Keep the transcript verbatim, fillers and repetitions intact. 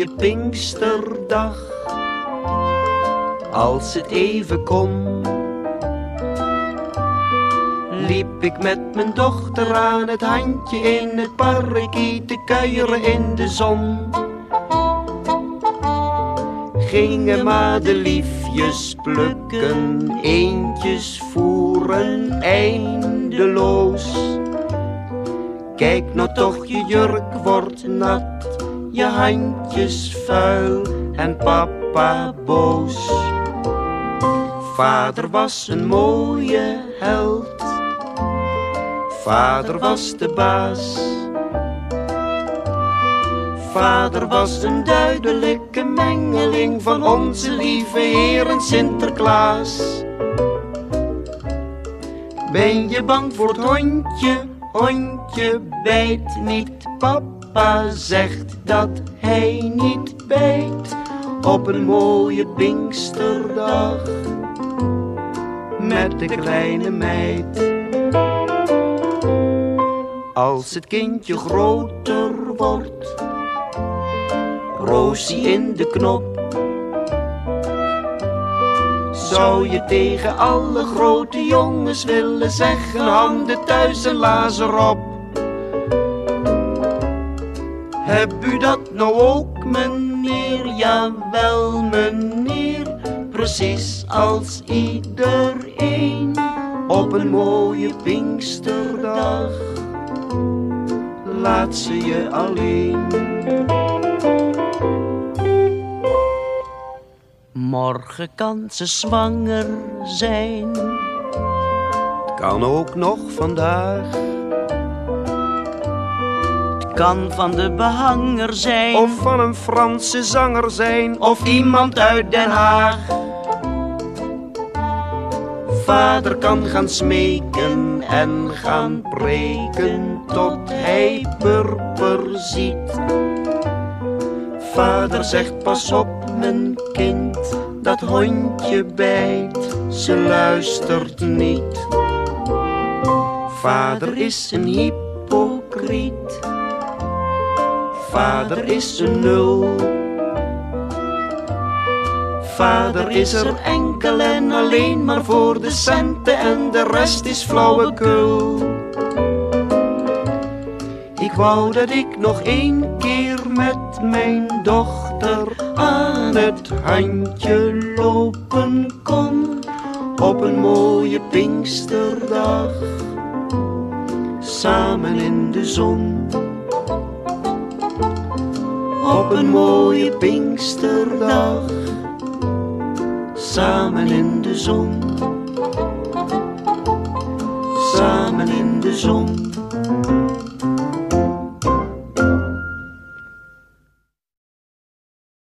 mooie Pinksterdag, als het even kon, liep ik met mijn dochter aan het handje in het parkie te kuieren in de zon. Gingen madeliefjes plukken, eendjes voeren eindeloos. Kijk nou toch, je jurk wordt nat, je handjes vuil en papa boos. Vader was een mooie held, vader was de baas. Vader was een duidelijke mengeling van onze lieve Heer en Sinterklaas. Ben je bang voor het hondje? Hondje bijt niet. Papa zegt dat hij niet bijt. Op een mooie Pinksterdag met de kleine meid. Als het kindje groter wordt, Roosie in de knop, zou je tegen alle grote jongens willen zeggen: handen thuis en lazen op. Heb u dat nou ook, meneer? Jawel, meneer, precies als iedereen op een mooie Pinksterdag. Laat ze je alleen. Morgen kan ze zwanger zijn, het kan ook nog vandaag. Het kan van de behanger zijn, of van een Franse zanger zijn, of iemand uit Den Haag. Vader kan gaan smeken en gaan preken tot hij purper ziet. Vader zegt: pas op mijn kind, dat hondje bijt, ze luistert niet. Vader is een hypocriet, vader is een nul. Vader is er enkel en alleen maar voor de centen en de rest is flauwekul. Ik wou dat ik nog één keer met mijn dochter aan het handje lopen kon, op een mooie Pinksterdag, samen in de zon. Op een mooie Pinksterdag, samen in de zon. Samen in de zon.